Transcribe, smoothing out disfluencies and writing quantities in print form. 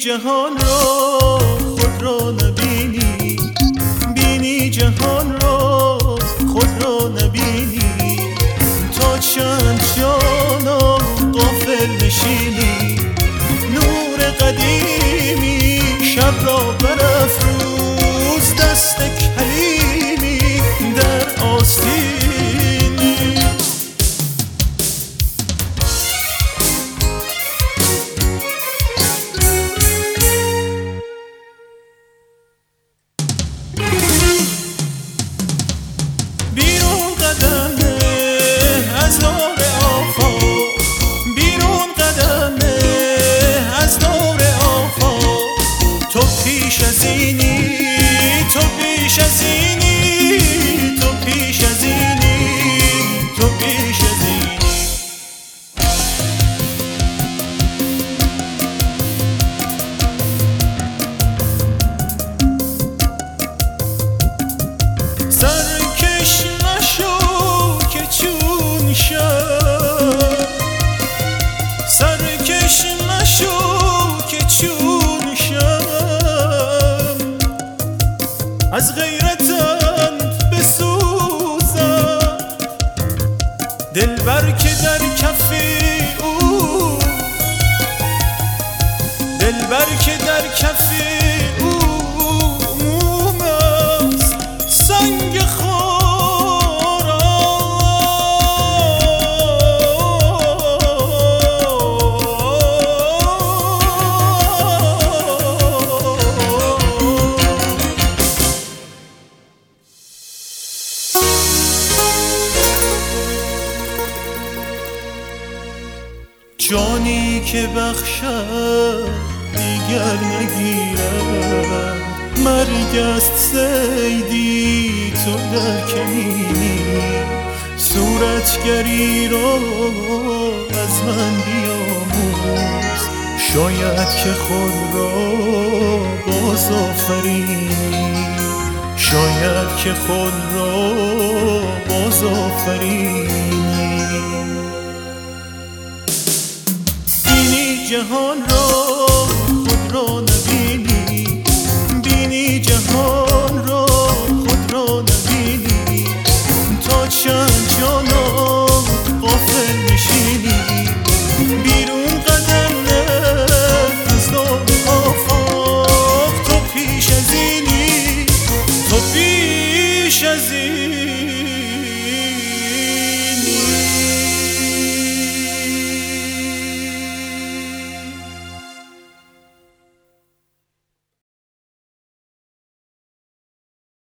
جهان را خود را نبینی، بینی جهان را خود را نبینی. تا چند جانا غافل نشینی، نور قدیمی شب را برافروز، دست کلیمی در آستینی. بیرون قدمه از دور آفاق، بیرون قدمه از دور آفاق. تو پیش از اینی، تو پیش از اینی، تو پیش از اینی، تو پیش از اینی. سرکش نشو که چون شب، سرکش نشو که چون شب. از غیرتت بسوزم، دلبر که در کف او، دلبر که در کف او موم است سنگ خارا. جانی که بخشد دیگر نگیرد، مرگ است صیدی تو در کمینی. صورتگری را از من بیاموز، شاید که خود را باز آفرینی، شاید که خود را باز آفرینی. بینی جهان را